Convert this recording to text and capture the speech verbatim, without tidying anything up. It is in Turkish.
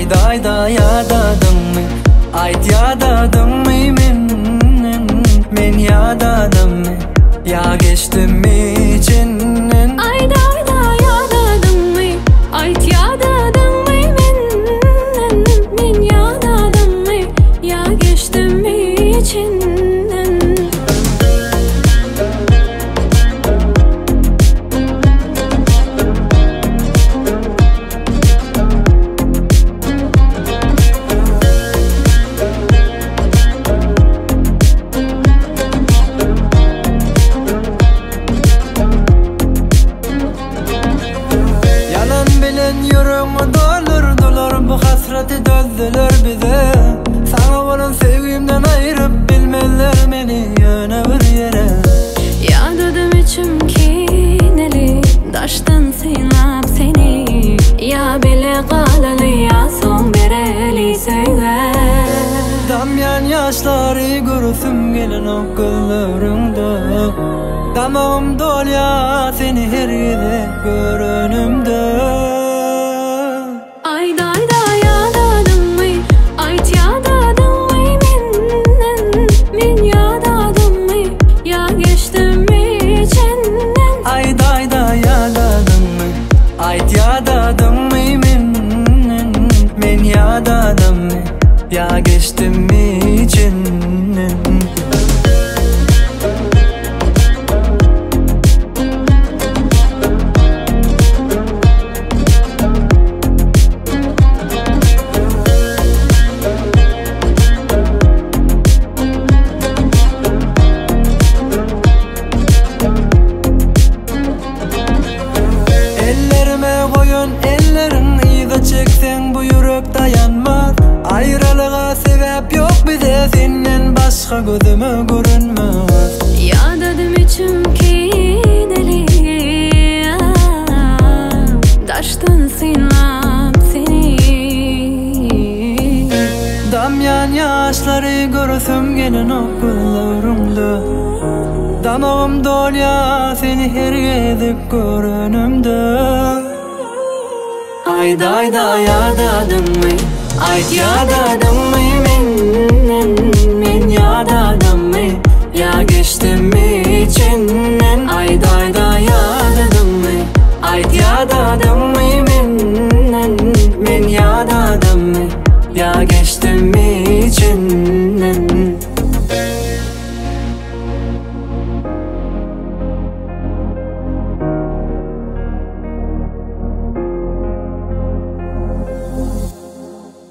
Ayda ayda yadadımmy, ayt yadadımmy menden. Men yadadımmy, ya geçtimmi içinden. Ayda ayda yadadımmy, ayt yadadımmy menden. Men yadadımmy, ya geçtimmi içinden. Yüreğimi doldurdular, bu hasreti dözdüler bize. Sana olan sevgimden ayırıp bilmeler beni yöne bir yere. Yadadım içim kineli, daştan sinap seni. Ya bile kalalı ya son bereli söyle. Damyan yaşları görüsüm gelin o gözlerinde. Damağım dolya seni her yerde görünümde. Ayda ayda yadadımmy, ayt yadadımmy menden. Men yadadımmy, ya geçtimmi içinden. Ayda ayda yadadımmy, ayt yadadımmy menden. Men yadadımmy, ya geçtimmi içinden. Çeksen bu yürek dayanmaz. Ayrılığa sebep yok bize, senden başka gözüme görünmez. Yadadım içim kineli, daştan sinap seni. Damyan yaşları görüsüm gelin o gözlerimde. Damağım dolya seni her yerde görünümde. Ayda ayda yadadımmy, ayt yadadımmy menden. Men yadadımmy,